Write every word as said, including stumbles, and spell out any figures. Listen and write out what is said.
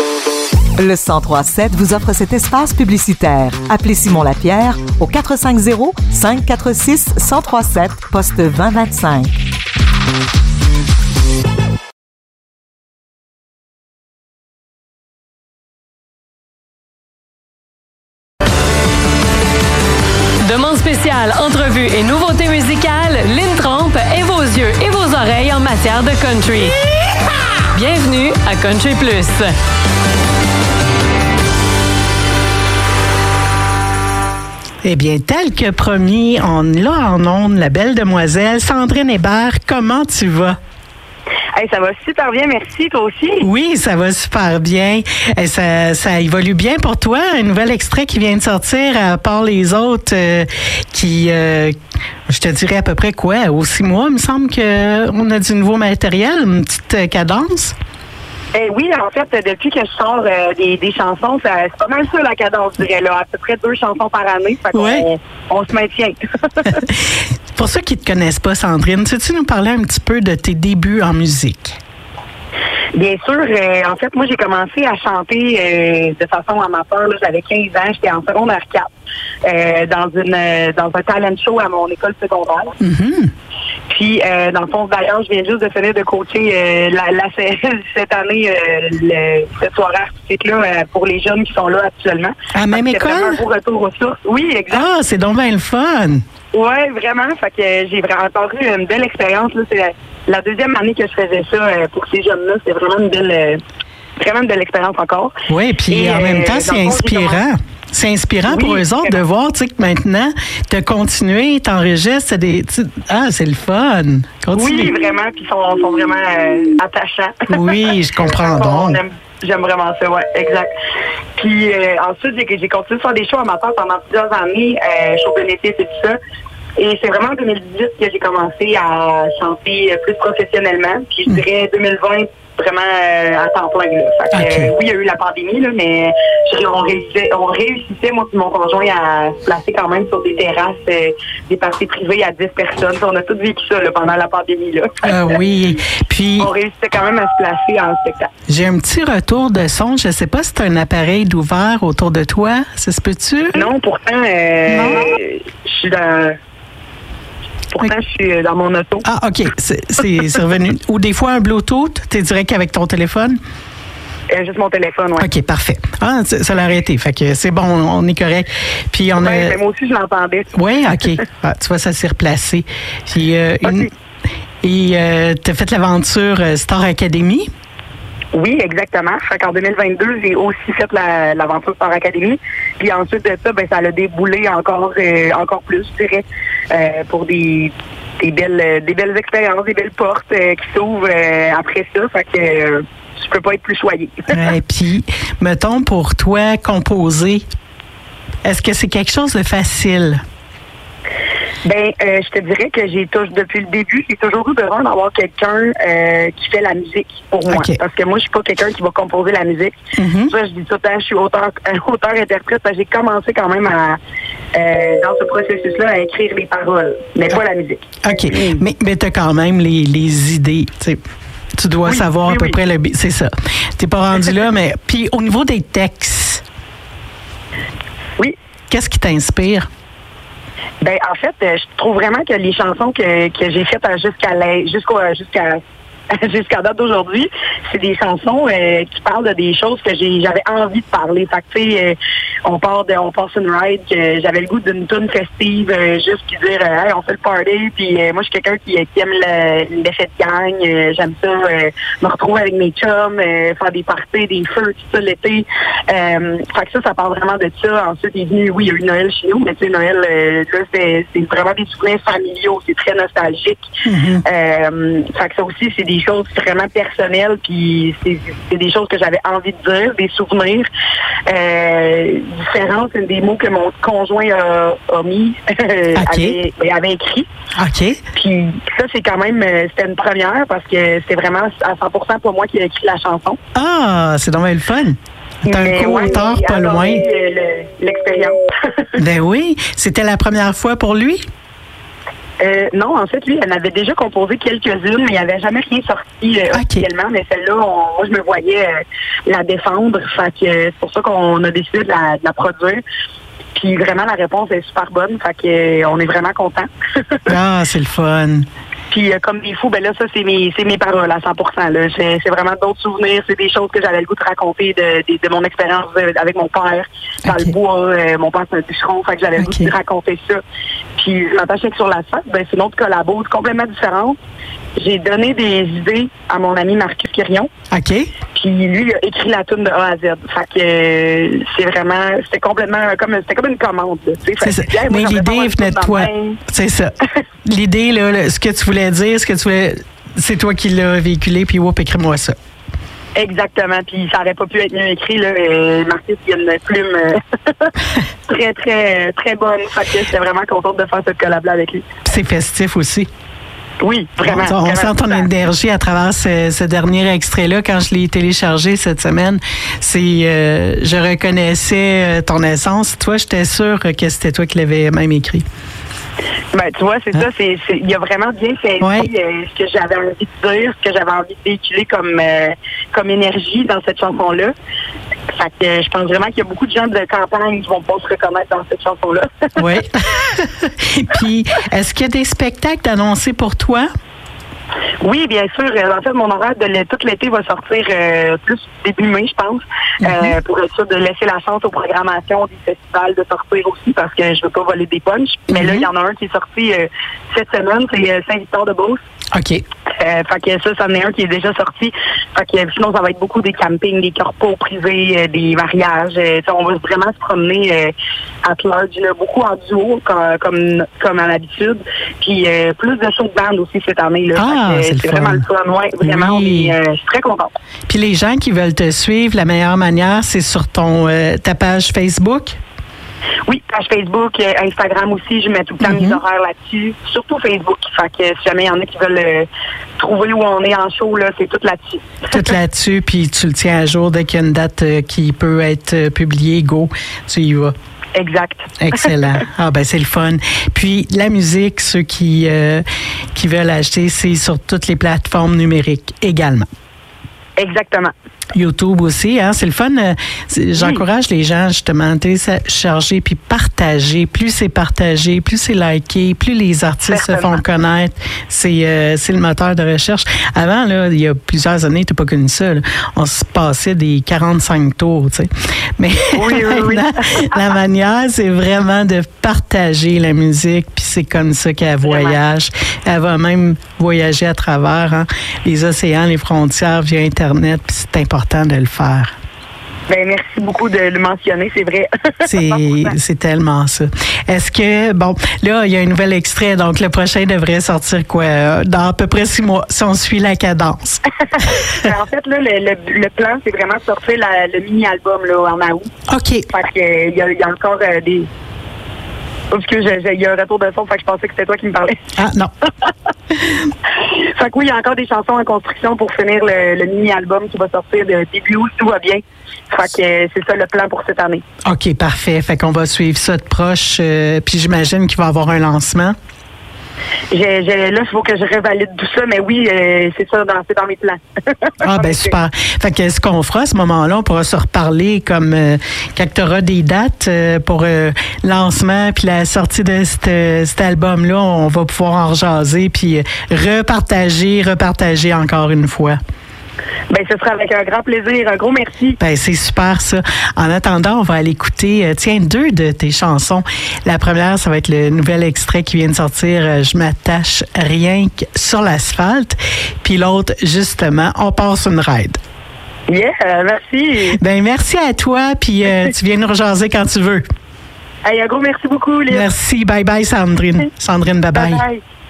Le cent trois sept vous offre cet espace publicitaire. Appelez Simon Lapierre au quatre cinq zéro, cinq quatre six, un zéro trois sept, poste vingt vingt-cinq. Demande spéciale, entrevue et nouveautés musicales, Lynn Trompe est vos yeux et vos oreilles en matière de country. Bienvenue à Country Plus. Eh bien, tel que promis, on l'a en ondes, la belle demoiselle Sandrine Hébert. Comment tu vas? Hey, ça va super bien, merci. Toi aussi? Oui, ça va super bien. Et ça, ça évolue bien pour toi. Un nouvel extrait qui vient de sortir, à part les autres, euh, qui, euh, je te dirais à peu près quoi, aux six mois, il me semble qu'on a du nouveau matériel, une petite euh, cadence. Eh oui, en fait, depuis que je sors euh, des, des chansons, ça, c'est pas mal ça la cadence, je dirais, là. À peu près deux chansons par année. Fait qu'on, ouais. on, on se maintient. Pour ceux qui ne te connaissent pas, Sandrine, sais-tu nous parler un petit peu de tes débuts en musique? Bien sûr. Euh, en fait, moi, j'ai commencé à chanter euh, de façon amateur. Là, j'avais quinze ans, j'étais en secondaire quatre, euh, dans une euh, dans un talent show à mon école secondaire. Mm-hmm. Puis, euh, dans le fond, d'ailleurs, je viens juste de finir de coacher euh, la, la, cette année, euh, le, cette soirée artistique-là euh, pour les jeunes qui sont là actuellement. À la même école? C'est un beau retour aux sources. Oui, exact. Ah, c'est donc bien le fun! Oui, vraiment. Fait que j'ai vraiment eu une belle expérience. Là. C'est la, la deuxième année que je faisais ça euh, pour ces jeunes-là. C'est vraiment une belle, euh, vraiment une belle expérience encore. Oui, puis en même temps, c'est inspirant. C'est inspirant oui, pour eux autres de voir, tu sais, que maintenant, tu as continué, t'enregistres, des, ah, c'est le fun. Continue. Oui, vraiment, puis ils sont, sont vraiment euh, attachants. Oui, je comprends donc. Aime, j'aime vraiment ça, oui, exact. Puis euh, ensuite, j'ai, j'ai continué de faire des shows amateurs pendant plusieurs années, euh, show bénéfice et tout ça. Et c'est vraiment en deux mille dix-huit que j'ai commencé à chanter plus professionnellement. Puis je dirais deux mille vingt, vraiment euh, à temps plein. Là. Fait que, okay. euh, oui, il y a eu la pandémie, là, mais je, on, réussissait, on réussissait, moi et mon conjoint, à se placer quand même sur des terrasses, euh, des parties privées à dix personnes. On a tous vécu ça là, pendant la pandémie. Là. Ah oui. Puis on réussissait quand même à se placer en spectacle. J'ai un petit retour de son. Je ne sais pas si tu as un appareil d'ouvert autour de toi. Ça se peut-tu? Non, pourtant, euh, non. je suis dans... Pourtant, je suis dans mon auto. Ah, OK. C'est, c'est, c'est revenu. Ou des fois, un Bluetooth, tu es direct avec ton téléphone? Euh, juste mon téléphone, oui. OK, parfait. Ah, ça l'a arrêté. Fait que c'est bon, on est correct. Puis on ouais, a... moi aussi, je l'entendais. Oui, OK. Ah, tu vois, ça s'est replacé. Puis, euh, okay. une... Et euh, tu as fait l'aventure Star Academy? Oui, exactement. Fait qu'en deux mille vingt-deux, j'ai aussi fait la, l'aventure Star Academy. Puis ensuite de ça, ben ça a déboulé encore euh, encore plus, je dirais, euh, pour des, des belles des belles expériences, des belles portes euh, qui s'ouvrent euh, après ça. Fait que euh, je peux pas être plus choyée. Et puis, mettons pour toi, composer, est-ce que c'est quelque chose de facile? Ben, euh, je te dirais que j'ai toujours, depuis le début, j'ai toujours eu besoin d'avoir quelqu'un euh, qui fait la musique pour moi. Okay. Parce que moi, je suis pas quelqu'un qui va composer la musique. Mm-hmm. Ça, je dis tout le temps, je suis auteur, auteur-interprète. J'ai commencé quand même à, euh, dans ce processus-là, à écrire les paroles, mais pas la musique. OK. Mm. Mais, mais tu as quand même les, les idées, tu sais. Tu dois oui, savoir oui, à peu oui. près le... C'est ça. T'es pas rendu là, mais... Puis au niveau des textes... Oui. Qu'est-ce qui t'inspire? Ben en fait, je trouve vraiment que les chansons que, que j'ai faites jusqu'à la, jusqu'au, jusqu'à jusqu'à date d'aujourd'hui, c'est des chansons euh, qui parlent de des choses que j'ai j'avais envie de parler. Fait que tu sais, euh, on part de on passe une ride, que j'avais le goût d'une tune festive, euh, juste puis dire euh, hey, on fait le party, puis euh, moi je suis quelqu'un qui, qui aime le, l'effet de gang, euh, j'aime ça, euh, me retrouver avec mes chums, euh, faire des parties, des feux, tout ça l'été. Euh, fait que ça, ça parle vraiment de ça. Ensuite il est venu, oui, il y a eu Noël chez nous, mais tu sais, Noël, euh, là, c'est, c'est vraiment des souvenirs familiaux, c'est très nostalgique. Mm-hmm. Euh, fait que ça aussi, c'est des choses vraiment personnelles, puis c'est, c'est des choses que j'avais envie de dire, des souvenirs euh, différents. C'est des mots que mon conjoint a, a mis, okay. avait, avait écrit. OK. Puis ça, c'est quand même, c'était une première parce que c'est vraiment à cent pour cent pour moi qui a écrit la chanson. Ah, c'est donc bien le fun. T'as un co-auteur ouais, pas loin. Le, l'expérience. Ben oui. C'était la première fois pour lui? Euh, non, en fait, lui, elle avait déjà composé quelques-unes, mais il n'y avait jamais rien sorti euh, okay. officiellement. Mais celle-là, on, moi, je me voyais euh, la défendre. Fait que euh, c'est pour ça qu'on a décidé de la, de la produire. Puis vraiment, la réponse est super bonne. Fait que euh, on est vraiment contents. Ah, c'est le fun. Puis euh, comme des fous, ben là, ça, c'est mes c'est mes paroles à cent pour cent. Là. C'est, c'est vraiment d'autres souvenirs. C'est des choses que j'avais le goût de raconter de, de, de mon expérience avec mon père dans okay. le bois. Euh, mon père, c'est un bûcheron, fait que j'avais okay. le goût de raconter ça. Puis je m'attachais que sur la scène, ben c'est une autre collabo complètement différente. J'ai donné des idées à mon ami Marcus Quirion. OK. Puis lui, il a écrit la tune de A à Z. Fait que euh, c'est vraiment, c'était complètement comme, c'était comme une commande. Là, c'est ça. Bien, mais l'idée venait de toi. C'est ça. L'idée, là, là, ce que tu voulais dire, ce que tu voulais, c'est toi qui l'as véhiculé, puis whoop, écris-moi ça. Exactement. Puis ça n'aurait pas pu être mieux écrit. Là. Euh, Marcus, il a une plume euh, très, très, très bonne. Fait que j'étais vraiment contente de faire cette collab-là avec lui. C'est festif aussi. Oui, vraiment. On, on vraiment sent ton énergie à travers ce, ce dernier extrait-là. Quand je l'ai téléchargé cette semaine, c'est, euh, je reconnaissais ton essence. Toi, j'étais sûre que c'était toi qui l'avais même écrit. Ben, tu vois, c'est hein? ça. C'est, c'est, il a vraiment bien saisi ouais. euh, ce que j'avais envie de dire, ce que j'avais envie de véhiculer comme, euh, comme énergie dans cette chanson-là. Fait que euh, je pense vraiment qu'il y a beaucoup de gens de campagne qui vont pas se reconnaître dans cette chanson-là. Oui. Puis, est-ce qu'il y a des spectacles annoncés pour toi? Oui, bien sûr. En fait, mon horaire de tout l'été va sortir euh, plus début mai, je pense, mm-hmm. euh, pour être sûr de laisser la chance aux programmations des festivals de sortir aussi, parce que je veux pas voler des punchs. Mm-hmm. Mais là, il y en a un qui est sorti euh, cette semaine, c'est euh, Saint-Victor-de-Beauce. OK. Euh, fait que ça, ça en est un qui est déjà sorti. Fait que sinon, ça va être beaucoup des campings, des corpos privés, euh, des mariages. Euh, on va vraiment se promener euh, à large, là, beaucoup en duo, comme, comme, comme à l'habitude. Puis euh, plus de shows de bande aussi cette année. Là. Ah, que, c'est, c'est le vraiment fun. le fun. Ouais, vraiment, oui. on est, euh, je suis très contente. Puis les gens qui veulent te suivre, la meilleure manière, c'est sur ton euh, ta page Facebook? Oui, page Facebook, euh, Instagram aussi, je mets tout le temps mm-hmm. mes horaires là-dessus. Surtout Facebook. Fait que si jamais il y en a qui veulent euh, trouver où on est en show, là, c'est tout là-dessus. Tout là-dessus, puis tu le tiens à jour dès qu'il y a une date euh, qui peut être euh, publiée, go, tu y vas. Exact. Excellent. Ah ben c'est le fun. Puis la musique, ceux qui euh, qui veulent acheter, c'est sur toutes les plateformes numériques également. Exactement. YouTube aussi, hein, c'est le fun. C'est, j'encourage oui. les gens justement à télécharger puis partager. Plus c'est partagé, plus c'est liké, plus les artistes Certainement. se font connaître. C'est euh, c'est le moteur de recherche. Avant là, il y a plusieurs années, t'as pas connu ça. Là. On se passait des quarante-cinq tours, tu sais. Mais oui, oui, oui. la manière, c'est vraiment de partager la musique. Puis c'est comme ça qu'elle voyage. Elle va même voyager à travers hein, les océans, les frontières via Internet. Puis c'est important de le faire. Ben, merci beaucoup de le mentionner, c'est vrai. c'est, c'est tellement ça. Est-ce que, bon, là, il y a un nouvel extrait, donc le prochain devrait sortir quoi? Dans à peu près six mois, si on suit la cadence. En fait, là, le, le, le plan, c'est vraiment de sortir la, le mini-album là, en août. OK. Parce qu'il euh, y, y a encore euh, des... Parce que il y a un retour de son, fait que je pensais que c'était toi qui me parlais. Ah, non. Fait que oui, il y a encore des chansons en construction pour finir le, le mini-album qui va sortir de début août, tout va bien. Fait que euh, c'est ça le plan pour cette année. OK, parfait. Fait qu'on va suivre ça de proche. Euh, puis j'imagine qu'il va y avoir un lancement. J'ai, j'ai, là, il faut que je revalide tout ça, mais oui, euh, c'est ça, dans, c'est dans mes plans. Ah, ben super. Fait que ce qu'on fera à ce moment-là, on pourra se reparler comme euh, quand tu auras des dates euh, pour euh, lancement puis la sortie de cet, cet album-là, on va pouvoir en rejaser puis euh, repartager, repartager encore une fois. Ben, ce sera avec un grand plaisir. Un gros merci. Ben, c'est super, ça. En attendant, on va aller écouter, euh, tiens, deux de tes chansons. La première, ça va être le nouvel extrait qui vient de sortir, euh, Je m'attache rien que sur l'asphalte. Puis l'autre, justement, On passe une ride. Yeah, euh, merci. Ben, merci à toi, puis euh, tu viens nous rejaser quand tu veux. Hey, un gros merci beaucoup, Lise. Merci. Bye-bye, Sandrine. Sandrine, bye-bye. Bye-bye.